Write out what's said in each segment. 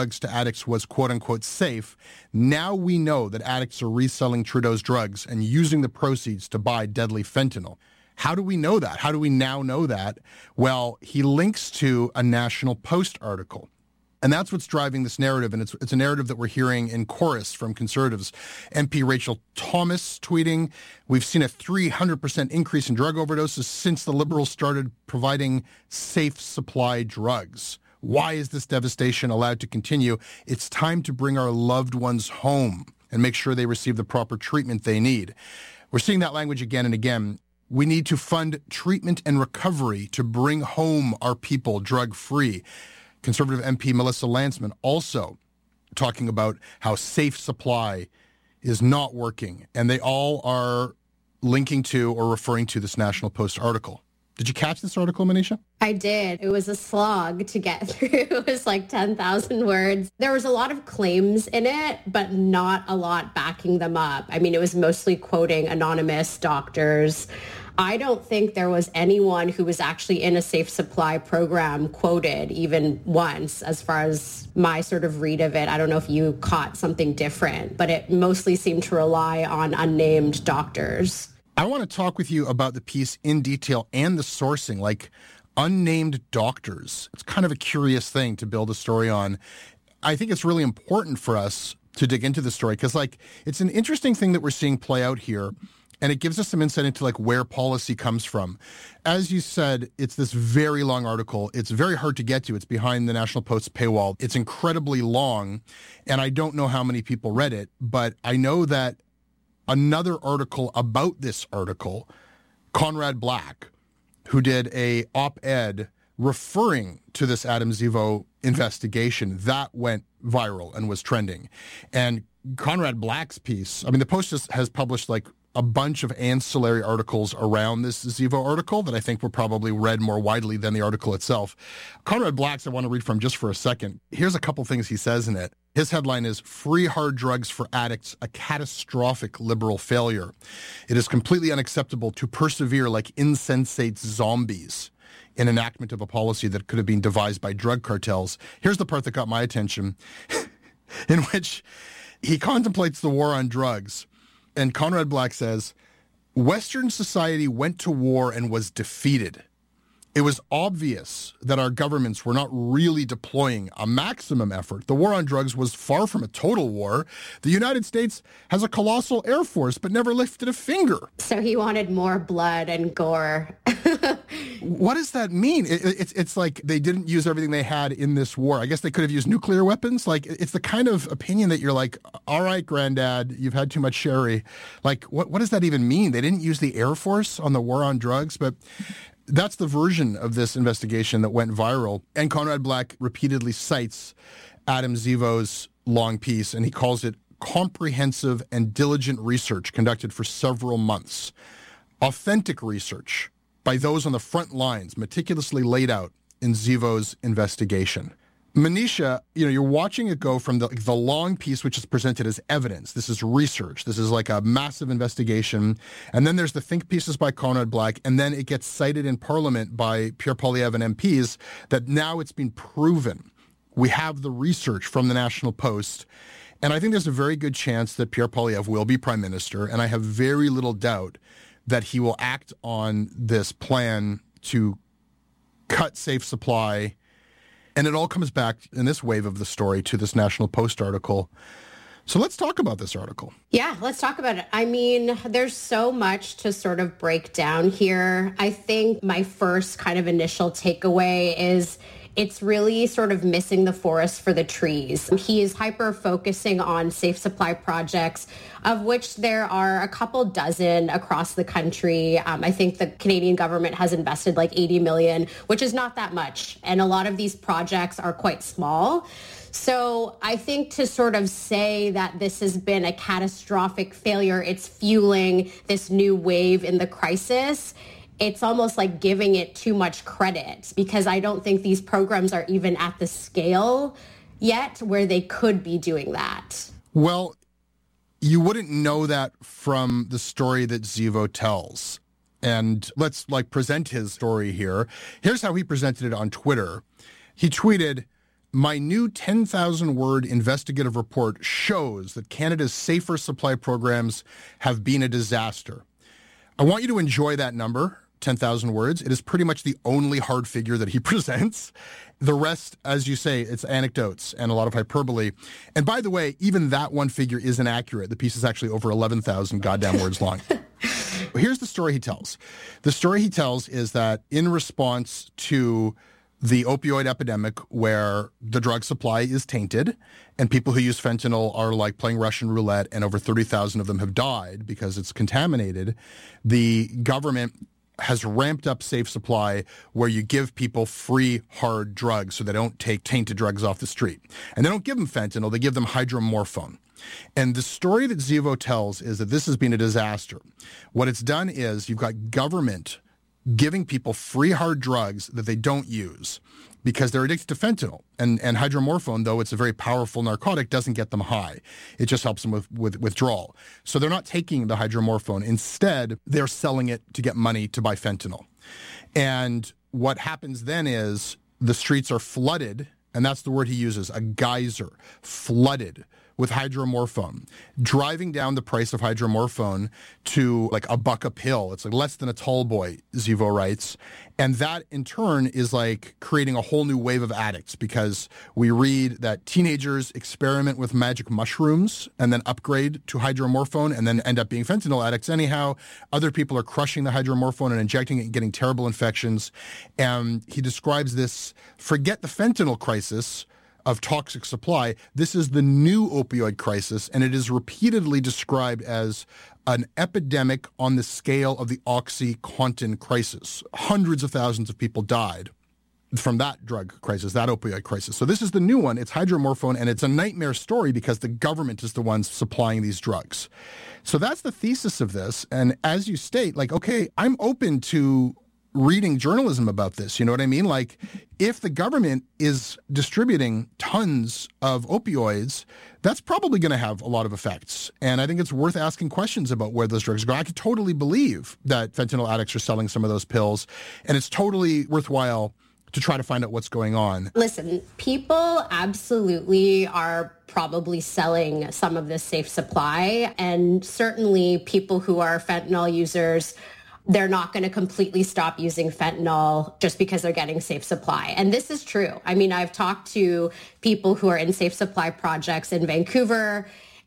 drugs to addicts was quote-unquote safe. Now we know that addicts are reselling Trudeau's drugs and using the proceeds to buy deadly fentanyl. How do we know that? How do we now know that? Well, he links to a National Post article. And that's what's driving this narrative, and it's a narrative that we're hearing in chorus from Conservatives. MP Rachel Thomas tweeting, "We've seen a 300% increase in drug overdoses since the Liberals started providing safe supply drugs. Why is this devastation allowed to continue? It's time to bring our loved ones home and make sure they receive the proper treatment they need." We're seeing that language again and again. We need to fund treatment and recovery to bring home our people drug-free. Conservative MP Melissa Lantsman also talking about how safe supply is not working, and they all are linking to or referring to this National Post article. Did you catch this article, Manisha? I did. It was a slog to get through. It was like 10,000 words. There was a lot of claims in it, but not a lot backing them up. I mean, it was mostly quoting anonymous doctors. I don't think there was anyone who was actually in a safe supply program quoted even once, as far as my sort of read of it. I don't know if you caught something different, but it mostly seemed to rely on unnamed doctors. I want to talk with you about the piece in detail and the sourcing, like unnamed doctors. It's kind of a curious thing to build a story on. I think it's really important for us to dig into the story because, like, it's an interesting thing that we're seeing play out here. And it gives us some insight into like where policy comes from. As you said, it's this very long article. It's very hard to get to. It's behind the National Post's paywall. It's incredibly long, and I don't know how many people read it, but I know that another article about this article, Conrad Black, who did a op-ed referring to this Adam Zivo investigation, that went viral and was trending. And Conrad Black's piece, I mean, the Post has published like a bunch of ancillary articles around this Zivo article that I think were probably read more widely than the article itself. Conrad Black's I want to read from just for a second. Here's a couple things he says in it. His headline is, "Free hard drugs for addicts, a catastrophic Liberal failure. It is completely unacceptable to persevere like insensate zombies in enactment of a policy that could have been devised by drug cartels." Here's the part that got my attention, in which he contemplates the war on drugs. And Conrad Black says, "Western society went to war and was defeated. It was obvious that our governments were not really deploying a maximum effort. The war on drugs was far from a total war. The United States has a colossal air force, but never lifted a finger." So he wanted more blood and gore. What does that mean? It's like they didn't use everything they had in this war. I guess they could have used nuclear weapons. Like, it's the kind of opinion that you're like, all right, granddad, you've had too much sherry. Like, what does that even mean? They didn't use the Air Force on the war on drugs, but that's the version of this investigation that went viral. And Conrad Black repeatedly cites Adam Zivo's long piece, and he calls it comprehensive and diligent research conducted for several months. Authentic research by those on the front lines, meticulously laid out in Zivo's investigation. Manisha, you're watching it go from the long piece, which is presented as evidence. This is research. This is like a massive investigation. And then there's the think pieces by Conrad Black, and then it gets cited in Parliament by Pierre Poilievre and MPs that now it's been proven. We have the research from the National Post. And I think there's a very good chance that Pierre Poilievre will be Prime Minister, and I have very little doubt that he will act on this plan to cut safe supply. And it all comes back in this wave of the story to this National Post article. So let's talk about this article. Yeah, let's talk about it. I mean, there's so much to sort of break down here. I think my first kind of initial takeaway is it's really sort of missing the forest for the trees. He is hyper-focusing on safe supply projects, of which there are a couple dozen across the country. I think the Canadian government has invested like 80 million, which is not that much. And a lot of these projects are quite small. So I think to sort of say that this has been a catastrophic failure, it's fueling this new wave in the crisis, it's almost like giving it too much credit, because I don't think these programs are even at the scale yet where they could be doing that. Well, you wouldn't know that from the story that Zivo tells. And let's present his story here. Here's how he presented it on Twitter. He tweeted, My new 10,000-word investigative report shows that Canada's safer supply programs have been a disaster. I want you to enjoy that number, 10,000 words. It is pretty much the only hard figure that he presents. The rest, as you say, it's anecdotes and a lot of hyperbole. And by the way, even that one figure isn't accurate. The piece is actually over 11,000 goddamn words long. Here's the story he tells. The story he tells is that in response to the opioid epidemic, where the drug supply is tainted and people who use fentanyl are like playing Russian roulette and over 30,000 of them have died because it's contaminated, the government has ramped up safe supply where you give people free hard drugs so they don't take tainted drugs off the street. And they don't give them fentanyl, they give them hydromorphone. And the story that Zivo tells is that this has been a disaster. What it's done is you've got government giving people free hard drugs that they don't use because they're addicted to fentanyl. And hydromorphone, though it's a very powerful narcotic, doesn't get them high. It just helps them with withdrawal. So they're not taking the hydromorphone. Instead, they're selling it to get money to buy fentanyl. And what happens then is the streets are flooded, and that's the word he uses, a geyser, flooded with hydromorphone, driving down the price of hydromorphone to like $1 a pill. It's like less than a tall boy, Zivo writes. And that in turn is like creating a whole new wave of addicts because we read that teenagers experiment with magic mushrooms and then upgrade to hydromorphone and then end up being fentanyl addicts anyhow. Other people are crushing the hydromorphone and injecting it and getting terrible infections. And he describes this, forget the fentanyl crisis of toxic supply. This is the new opioid crisis, and it is repeatedly described as an epidemic on the scale of the OxyContin crisis. Hundreds of thousands of people died from that drug crisis, that opioid crisis. So this is the new one. It's hydromorphone, and it's a nightmare story because the government is the ones supplying these drugs. So that's the thesis of this. And as you state, like, okay, I'm open to reading journalism about this. You know what I mean? Like, if the government is distributing tons of opioids, that's probably going to have a lot of effects. And I think it's worth asking questions about where those drugs go. I could totally believe that fentanyl addicts are selling some of those pills, and it's totally worthwhile to try to find out what's going on. Listen, people absolutely are probably selling some of this safe supply, and certainly people who are fentanyl users, they're not going to completely stop using fentanyl just because they're getting safe supply. And this is true. I mean, I've talked to people who are in safe supply projects in Vancouver,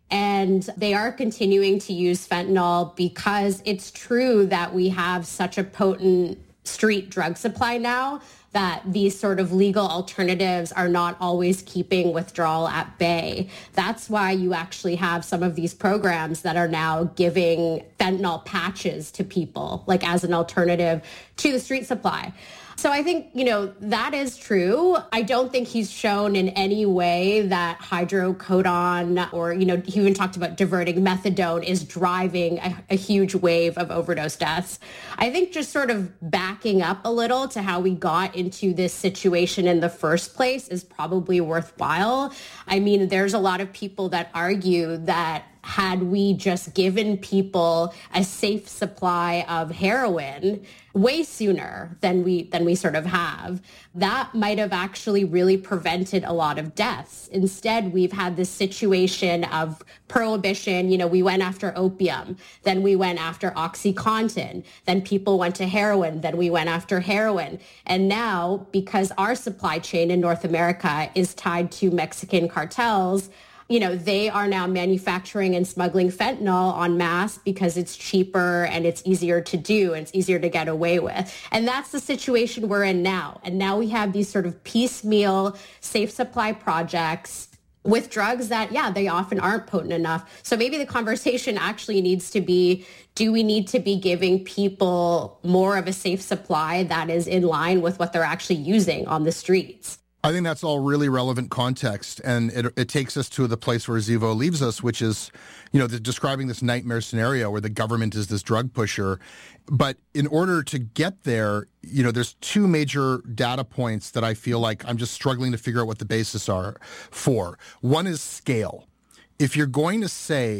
and they are continuing to use fentanyl because it's true that we have such a potent street drug supply now that these sort of legal alternatives are not always keeping withdrawal at bay. That's why you actually have some of these programs that are now giving fentanyl patches to people, like as an alternative to the street supply. So I think, that is true. I don't think he's shown in any way that hydrocodone or, he even talked about diverting methadone is driving a huge wave of overdose deaths. I think just sort of backing up a little to how we got into this situation in the first place is probably worthwhile. I mean, there's a lot of people that argue that had we just given people a safe supply of heroin way sooner than we sort of have, that might have actually really prevented a lot of deaths. Instead, we've had this situation of prohibition. We went after opium, then we went after OxyContin, then people went to heroin, then we went after heroin. And now, because our supply chain in North America is tied to Mexican cartels, they are now manufacturing and smuggling fentanyl en masse because it's cheaper and it's easier to do and it's easier to get away with. And that's the situation we're in now. And now we have these sort of piecemeal safe supply projects with drugs that, they often aren't potent enough. So maybe the conversation actually needs to be, do we need to be giving people more of a safe supply that is in line with what they're actually using on the streets? I think that's all really relevant context, and it takes us to the place where Zivo leaves us, which is, describing this nightmare scenario where the government is this drug pusher. But in order to get there, there's two major data points that I feel like I'm just struggling to figure out what the basis are for. One is scale. If you're going to say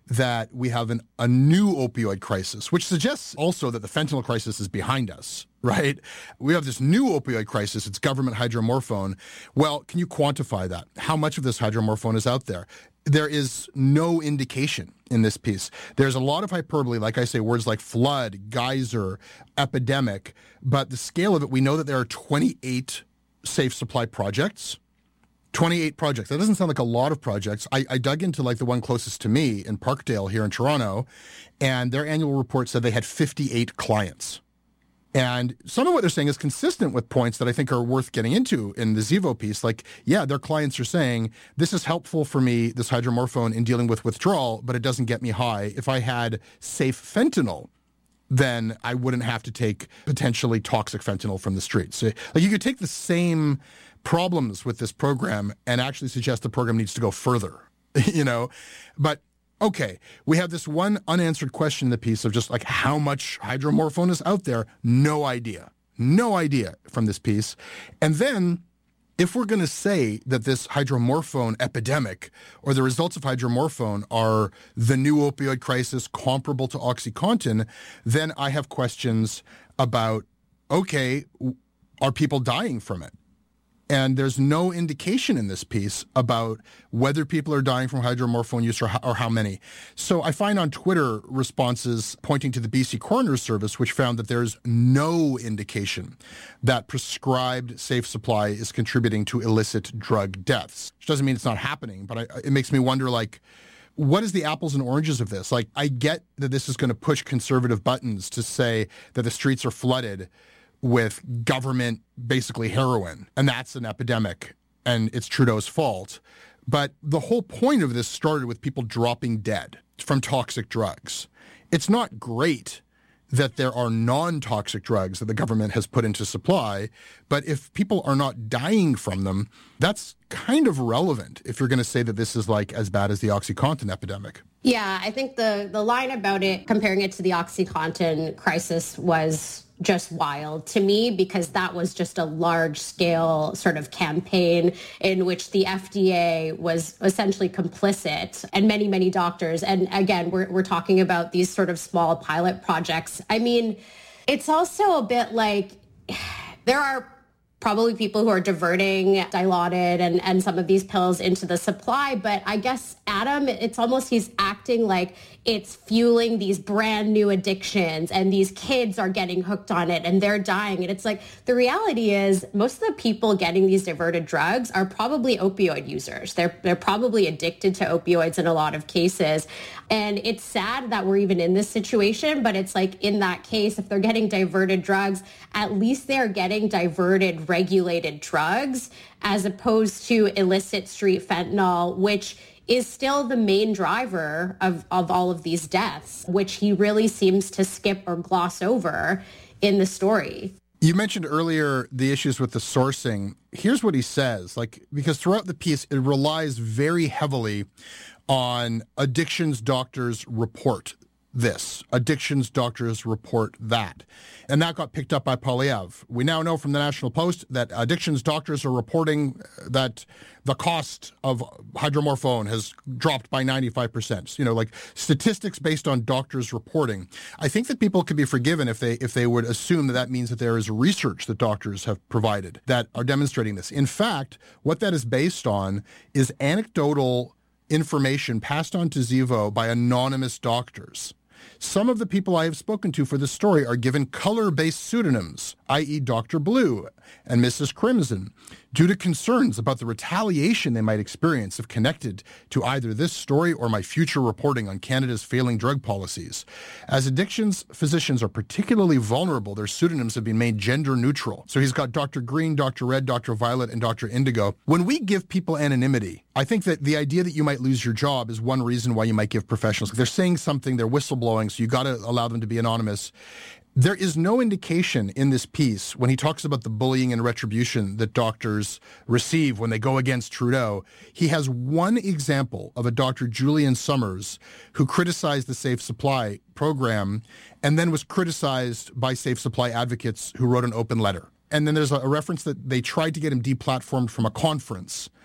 that we have a new opioid crisis, which suggests also that the fentanyl crisis is behind us, right? We have this new opioid crisis. It's government hydromorphone. Well, can you quantify that? How much of this hydromorphone is out there? There is no indication in this piece. There's a lot of hyperbole, like I say, words like flood, geyser, epidemic, but the scale of it, we know that there are 28 safe supply projects. 28 projects. That doesn't sound like a lot of projects. I dug into like the one closest to me in Parkdale here in Toronto, and their annual report said they had 58 clients. And some of what they're saying is consistent with points that I think are worth getting into in the Zevo piece. Like, yeah, their clients are saying, this is helpful for me, this hydromorphone, in dealing with withdrawal, but it doesn't get me high. If I had safe fentanyl, then I wouldn't have to take potentially toxic fentanyl from the streets. So, like, you could take the same problems with this program and actually suggest the program needs to go further, But, okay, we have this one unanswered question in the piece of just like how much hydromorphone is out there. No idea from this piece. And then if we're going to say that this hydromorphone epidemic or the results of hydromorphone are the new opioid crisis comparable to OxyContin, then I have questions about, okay, are people dying from it? And there's no indication in this piece about whether people are dying from hydromorphone use or how many. So I find on Twitter responses pointing to the BC Coroner's Service, which found that there's no indication that prescribed safe supply is contributing to illicit drug deaths. Which doesn't mean it's not happening, but it makes me wonder, like, what is the apples and oranges of this? Like, I get that this is going to push conservative buttons to say that the streets are flooded with government, basically heroin, and that's an epidemic, and it's Trudeau's fault. But the whole point of this started with people dropping dead from toxic drugs. It's not great that there are non-toxic drugs that the government has put into supply, but if people are not dying from them, that's kind of relevant if you're going to say that this is like as bad as the OxyContin epidemic. Yeah, I think the line about it, comparing it to the OxyContin crisis, was just wild to me, because that was just a large scale sort of campaign in which the FDA was essentially complicit, and many, many doctors. And again, we're talking about these sort of small pilot projects. I mean, it's also a bit like there are probably people who are diverting Dilaudid and some of these pills into the supply. But I guess, Adam, it's almost he's acting like it's fueling these brand new addictions and these kids are getting hooked on it and they're dying. And it's like, the reality is most of the people getting these diverted drugs are probably opioid users. They're probably addicted to opioids in a lot of cases. And it's sad that we're even in this situation, but it's like, in that case, if they're getting diverted drugs, at least they're getting diverted regulated drugs as opposed to illicit street fentanyl, which is still the main driver of all of these deaths, which he really seems to skip or gloss over in the story. You mentioned earlier the issues with the sourcing. Here's what he says, because throughout the piece, it relies very heavily on addictions doctors report this, addictions doctors report that. And that got picked up by Poilievre. We now know from the National Post that addictions doctors are reporting that the cost of hydromorphone has dropped by 95%. Like statistics based on doctors reporting. I think that people could be forgiven if they would assume that means that there is research that doctors have provided that are demonstrating this. In fact, what that is based on is anecdotal information passed on to Zevo by anonymous doctors. Some of the people I have spoken to for this story are given color-based pseudonyms, i.e. Dr. Blue and Mrs. Crimson, due to concerns about the retaliation they might experience if connected to either this story or my future reporting on Canada's failing drug policies. As addictions physicians are particularly vulnerable, their pseudonyms have been made gender neutral. So he's got Dr. Green, Dr. Red, Dr. Violet, and Dr. Indigo. When we give people anonymity, I think that the idea that you might lose your job is one reason why you might give professionals. They're saying something, they're whistleblowing, so you got to allow them to be anonymous. There is no indication in this piece when he talks about the bullying and retribution that doctors receive when they go against Trudeau. He has one example of a Dr. Julian Summers who criticized the Safe Supply program and then was criticized by Safe Supply advocates who wrote an open letter. And then there's a reference that they tried to get him deplatformed from a conference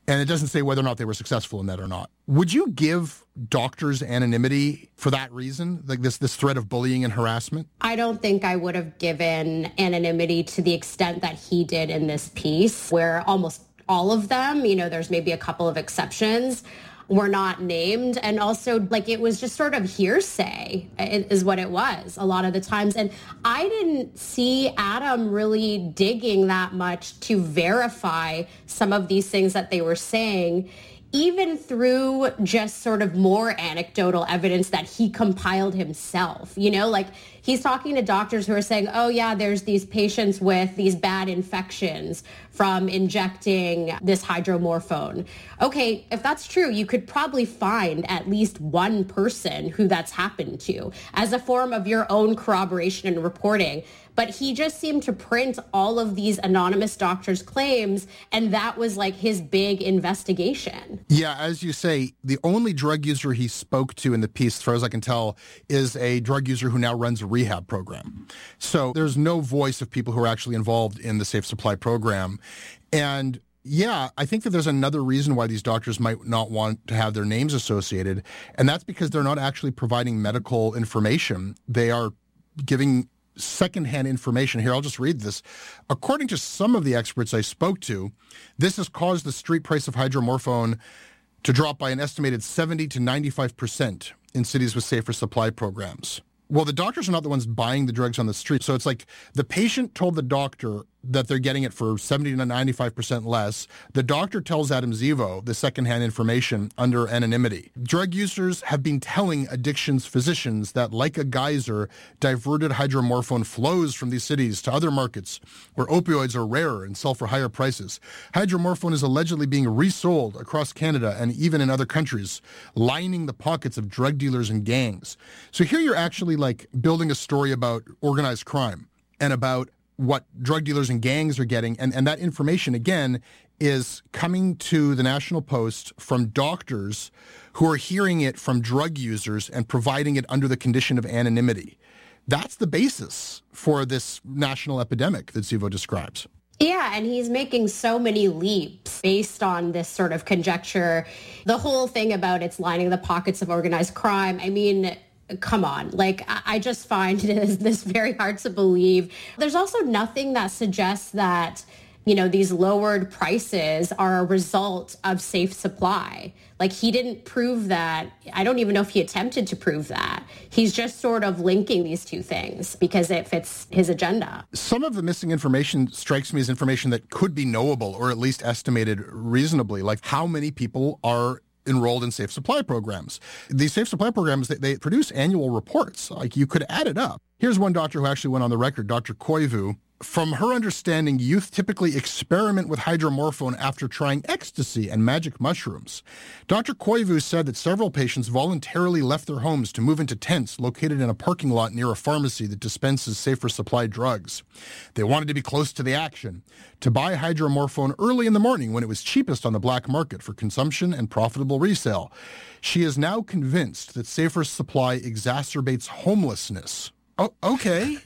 And it doesn't say whether or not they were successful in that or not. Would you give doctors anonymity for that reason, like this threat of bullying and harassment? I don't think I would have given anonymity to the extent that he did in this piece, where almost all of them, there's maybe a couple of exceptions, were not named. And also, it was just sort of hearsay is what it was a lot of the times. And I didn't see Adam really digging that much to verify some of these things that they were saying, even through just sort of more anecdotal evidence that he compiled himself. He's talking to doctors who are saying, oh yeah, there's these patients with these bad infections from injecting this hydromorphone. Okay, if that's true, you could probably find at least one person who that's happened to as a form of your own corroboration and reporting. But he just seemed to print all of these anonymous doctors' claims, and that was his big investigation. Yeah, as you say, the only drug user he spoke to in the piece, as far as I can tell, is a drug user who now runs a rehab program. So there's no voice of people who are actually involved in the Safe Supply program. And yeah, I think that there's another reason why these doctors might not want to have their names associated, and that's because they're not actually providing medical information. They are giving secondhand information. Here, I'll just read this. According to some of the experts I spoke to, this has caused the street price of hydromorphone to drop by an estimated 70 to 95% in cities with safer supply programs. Well, the doctors are not the ones buying the drugs on the street. So it's like the patient told the doctor that they're getting it for 70 to 95% less. The doctor tells Adam Zivo the secondhand information under anonymity. Drug users have been telling addictions physicians that, like a geyser, diverted hydromorphone flows from these cities to other markets where opioids are rarer and sell for higher prices. Hydromorphone is allegedly being resold across Canada and even in other countries, lining the pockets of drug dealers and gangs. So here you're actually building a story about organized crime and about what drug dealers and gangs are getting. And that information, again, is coming to the National Post from doctors who are hearing it from drug users and providing it under the condition of anonymity. That's the basis for this national epidemic that Zivo describes. Yeah, and he's making so many leaps based on this sort of conjecture. The whole thing about it's lining the pockets of organized crime, I mean, come on. I just find this very hard to believe. There's also nothing that suggests that, these lowered prices are a result of safe supply. He didn't prove that. I don't even know if he attempted to prove that. He's just sort of linking these two things because it fits his agenda. Some of the missing information strikes me as information that could be knowable or at least estimated reasonably, like how many people are enrolled in safe supply programs. These safe supply programs, they produce annual reports. You could add it up. Here's one doctor who actually went on the record, Dr. Koivu. From her understanding, youth typically experiment with hydromorphone after trying ecstasy and magic mushrooms. Dr. Koivu said that several patients voluntarily left their homes to move into tents located in a parking lot near a pharmacy that dispenses safer supply drugs. They wanted to be close to the action, to buy hydromorphone early in the morning when it was cheapest on the black market for consumption and profitable resale. She is now convinced that safer supply exacerbates homelessness. Oh, okay.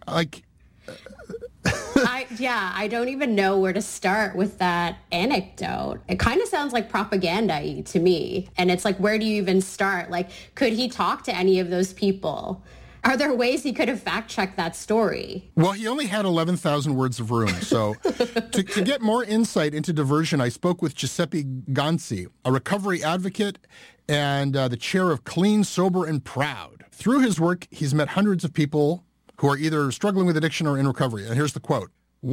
I don't even know where to start with that anecdote. It kind of sounds like propaganda to me. And it's where do you even start? Could he talk to any of those people? Are there ways he could have fact-checked that story? Well, he only had 11,000 words of room. So to get more insight into diversion, I spoke with Giuseppe Ganzi, a recovery advocate and the chair of Clean, Sober, and Proud. Through his work, he's met hundreds of people who are either struggling with addiction or in recovery. And here's the quote.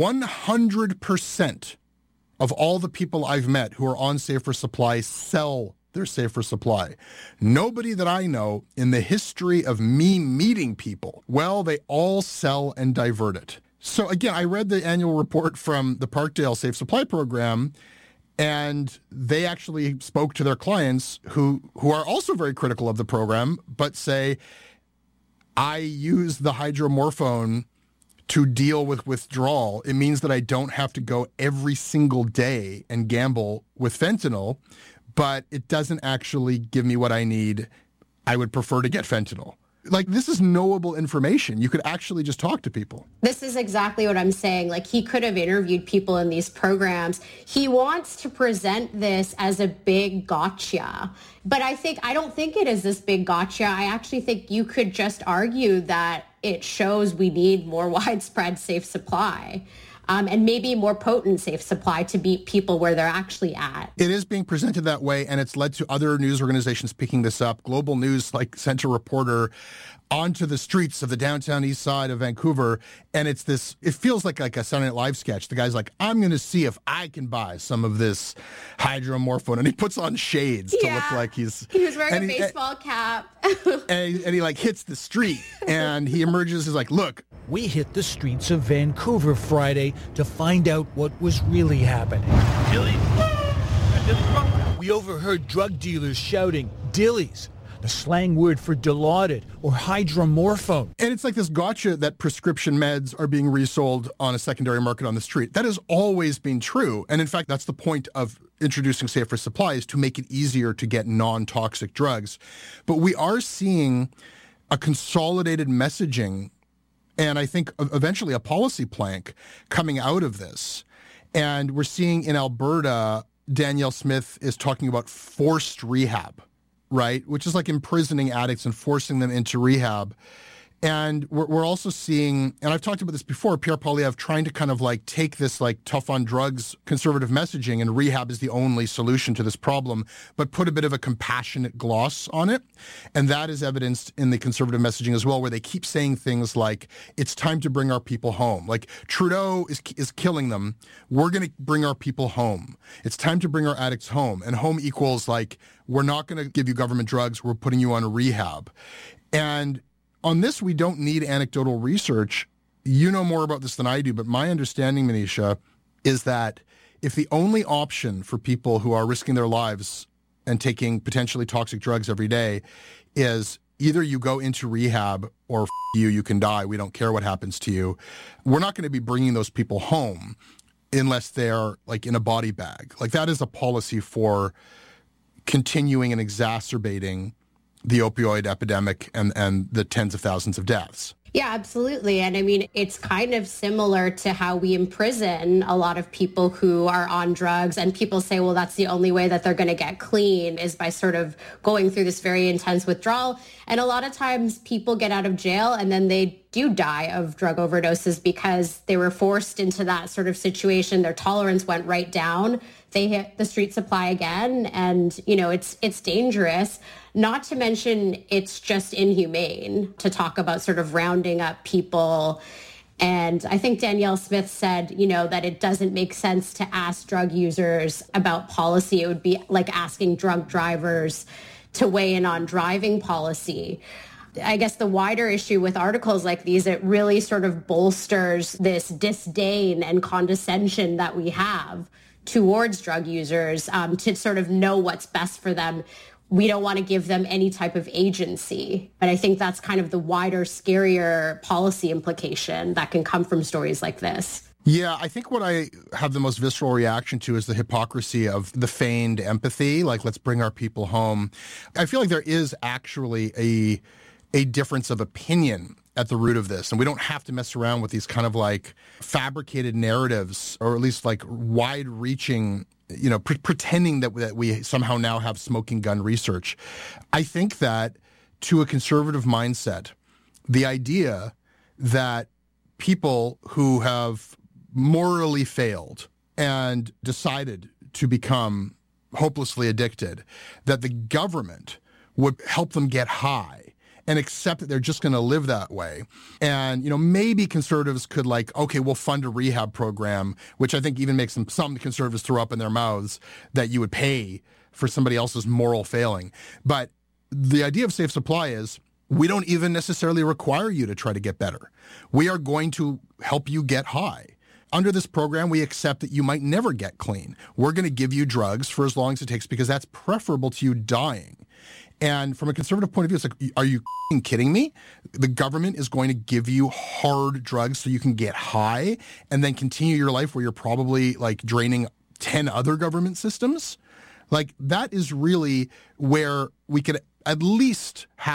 100% of all the people I've met who are on Safer Supply sell their Safer Supply. Nobody that I know in the history of me meeting people, well, they all sell and divert it. So again, I read the annual report from the Parkdale Safe Supply Program, and they actually spoke to their clients who are also very critical of the program, but say, I use the hydromorphone to deal with withdrawal. It means that I don't have to go every single day and gamble with fentanyl, but it doesn't actually give me what I need. I would prefer to get fentanyl. Like, this is knowable information. You could actually just talk to people. This is exactly what I'm saying. Like, he could have interviewed people in these programs. He wants to present this as a big gotcha. But I don't think it is this big gotcha. I actually think you could just argue that it shows we need more widespread safe supply. And maybe more potent safe supply to beat people where they're actually at. It is being presented that way, and it's led to other news organizations picking this up. Global News sent a reporter onto the streets of the downtown east side of Vancouver, and it feels like a Saturday Night Live sketch. The guy's like, I'm going to see if I can buy some of this hydromorphone, and he puts on shades to look like he was wearing a baseball cap. and he hits the street, and he emerges, he's like, look. We hit the streets of Vancouver Friday to find out what was really happening. Dilly? We overheard drug dealers shouting, dillies, the slang word for Dilaudid or hydromorphone. And it's like this gotcha that prescription meds are being resold on a secondary market on the street. That has always been true. And in fact, that's the point of introducing safer supply, is to make it easier to get non-toxic drugs. But we are seeing a consolidated messaging and I think eventually a policy plank coming out of this. And we're seeing in Alberta, Danielle Smith is talking about forced rehab, right? Which is like imprisoning addicts and forcing them into rehab. And we're also seeing, and I've talked about this before, Pierre Poilievre trying to kind of take this tough on drugs conservative messaging, and rehab is the only solution to this problem, but put a bit of a compassionate gloss on it. And that is evidenced in the conservative messaging as well, where they keep saying things like, it's time to bring our people home. Like, Trudeau is killing them. We're going to bring our people home. It's time to bring our addicts home. And home equals we're not going to give you government drugs. We're putting you on a rehab. And on this, we don't need anecdotal research. You know more about this than I do, but my understanding, Manisha, is that if the only option for people who are risking their lives and taking potentially toxic drugs every day is either you go into rehab or you can die, we don't care what happens to you, we're not going to be bringing those people home unless they're in a body bag. That is a policy for continuing and exacerbating the opioid epidemic and the tens of thousands of deaths. Yeah, absolutely. And I mean, it's kind of similar to how we imprison a lot of people who are on drugs, and people say, well, that's the only way that they're going to get clean is by sort of going through this very intense withdrawal. And a lot of times people get out of jail and then they do die of drug overdoses because they were forced into that sort of situation. Their tolerance went right down. They hit the street supply again. And, it's dangerous. Not to mention, it's just inhumane to talk about sort of rounding up people. And I think Danielle Smith said, that it doesn't make sense to ask drug users about policy. It would be like asking drunk drivers to weigh in on driving policy. I guess the wider issue with articles like these, it really sort of bolsters this disdain and condescension that we have towards drug users to sort of know what's best for them. We don't want to give them any type of agency. But I think that's kind of the wider, scarier policy implication that can come from stories like this. Yeah, I think what I have the most visceral reaction to is the hypocrisy of the feigned empathy, let's bring our people home. I feel like there is actually a difference of opinion at the root of this, and we don't have to mess around with these kind of fabricated narratives, or at least wide-reaching, pretending that we somehow now have smoking gun research. I think that to a conservative mindset, the idea that people who have morally failed and decided to become hopelessly addicted, that the government would help them get high and accept that they're just going to live that way. And, maybe conservatives could okay, we'll fund a rehab program, which I think even makes some conservatives throw up in their mouths that you would pay for somebody else's moral failing. But the idea of safe supply is we don't even necessarily require you to try to get better. We are going to help you get high. Under this program, we accept that you might never get clean. We're going to give you drugs for as long as it takes because that's preferable to you dying. And from a conservative point of view, it's are you kidding me? The government is going to give you hard drugs so you can get high and then continue your life where you're probably draining 10 other government systems? That is really where we could at least have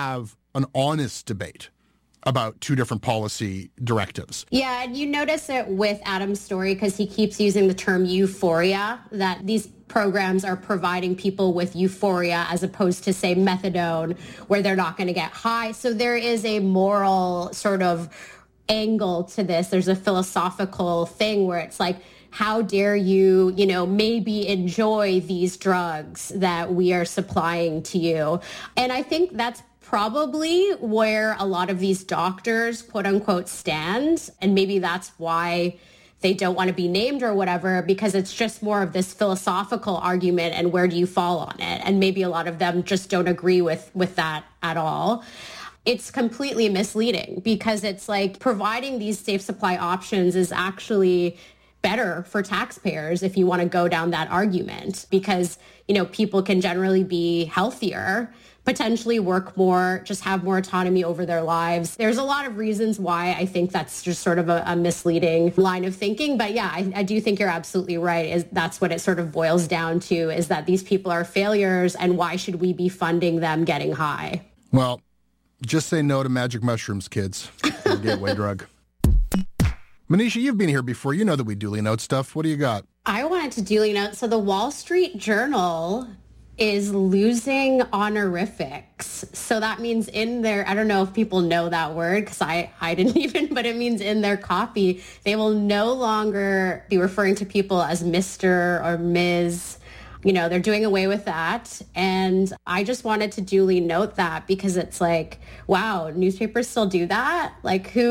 an honest debate about two different policy directives. Yeah, and you notice it with Adam's story because he keeps using the term euphoria, that these programs are providing people with euphoria as opposed to, say, methadone, where they're not going to get high. So there is a moral sort of angle to this. There's a philosophical thing where it's like, how dare you, maybe enjoy these drugs that we are supplying to you? And I think that's probably where a lot of these doctors, quote unquote, stand. And maybe that's why they don't want to be named or whatever, because it's just more of this philosophical argument and where do you fall on it? And maybe a lot of them just don't agree with that at all. It's completely misleading because it's like providing these safe supply options is actually better for taxpayers if you want to go down that argument because, people can generally be healthier, potentially work more, just have more autonomy over their lives. There's a lot of reasons why I think that's just sort of a misleading line of thinking. But yeah, I do think you're absolutely right. That's what it sort of boils down to, is that these people are failures and why should we be funding them getting high? Well, just say no to magic mushrooms, kids. They're a gateway drug. Manisha, you've been here before. You know that we duly note stuff. What do you got? I wanted to duly note. So the Wall Street Journal is losing honorifics. So that means in their, I don't know if people know that word because I didn't even, but it means in their copy, they will no longer be referring to people as Mr. or Ms. They're doing away with that. And I just wanted to duly note that because it's like, wow, newspapers still do that? Like who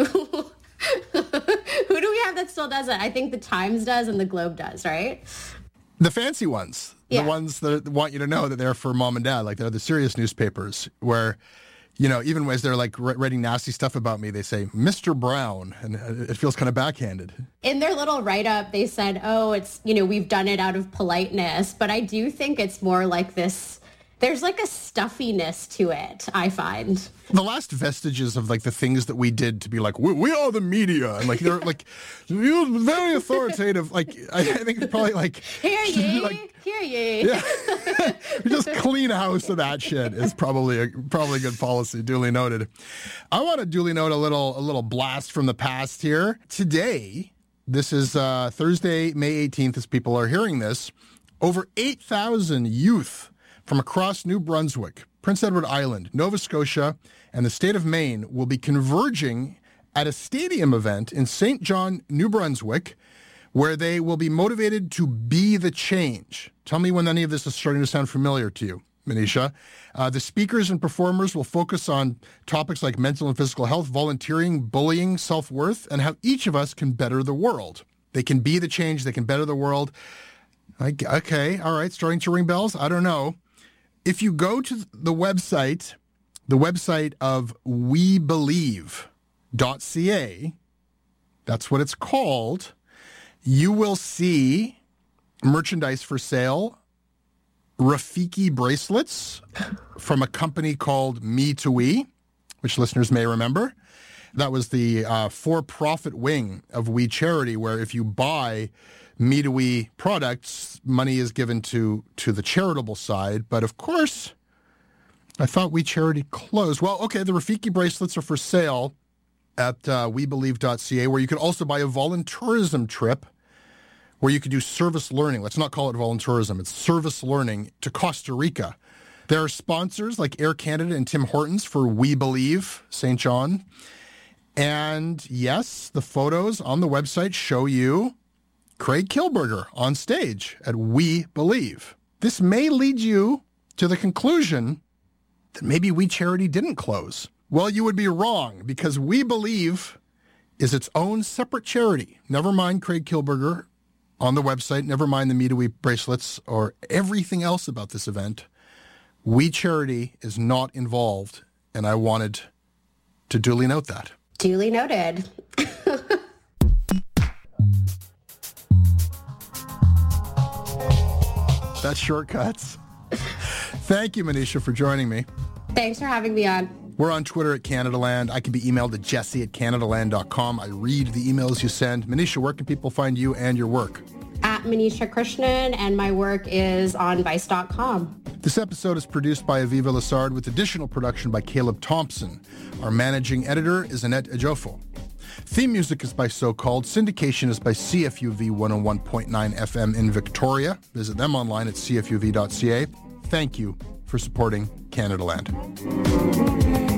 do we have that still does it? I think the Times does and the Globe does, right? The fancy ones. Yeah. The ones that want you to know that they're for mom and dad. Like they're the serious newspapers where, even as they're like writing nasty stuff about me, they say, Mr. Brown. And it feels kind of backhanded. In their little write-up, they said, oh, it's, we've done it out of politeness. But I do think it's more like this. There's like a stuffiness to it, I find. The last vestiges of like the things that we did to be like, we are the media. And like, they're like, very authoritative. Like, I think it's probably like. Hear ye, hear ye. Yeah. Just clean house of that shit is probably a good policy, duly noted. I want to duly note a little blast from the past here. Today, this is Thursday, May 18th, as people are hearing this, over 8,000 youth from across New Brunswick, Prince Edward Island, Nova Scotia, and the state of Maine will be converging at a stadium event in St. John, New Brunswick, where they will be motivated to be the change. Tell me when any of this is starting to sound familiar to you, Manisha. The speakers and performers will focus on topics like mental and physical health, volunteering, bullying, self-worth, and how each of us can better the world. They can be the change. They can better the world. Okay, all right, starting to ring bells? I don't know. If you go to the website of webelieve.ca, that's what it's called, you will see merchandise for sale, Rafiki bracelets from a company called Me to We, which listeners may remember. That was the for-profit wing of We Charity, where if you buy Me to We products, money is given to the charitable side. But of course, I thought We Charity closed. Well, okay, the Rafiki bracelets are for sale at webelieve.ca, where you can also buy a voluntourism trip where you can do service learning. Let's not call it voluntourism. It's service learning to Costa Rica. There are sponsors like Air Canada and Tim Hortons for We Believe St. John. And yes, the photos on the website show you Craig Kilberger on stage at We Believe. This may lead you to the conclusion that maybe We Charity didn't close. Well, you would be wrong, because We Believe is its own separate charity. Never mind Craig Kilberger on the website, never mind the Me to We bracelets or everything else about this event. We Charity is not involved, and I wanted to duly note that. Duly noted. That's shortcuts. Thank you, Manisha, for joining me. Thanks for having me on. We're on Twitter at Canadaland. I can be emailed at jesse@canadaland.com. I read the emails you send. Manisha, where can people find you and your work? At at Manisha Krishnan, and my work is on Vice.com. This episode is produced by Aviva Lessard with additional production by Caleb Thompson. Our managing editor is Annette Ejofo. Theme music is by So Called. Syndication is by CFUV 101.9 FM in Victoria. Visit them online at cfuv.ca. Thank you for supporting Canada Land.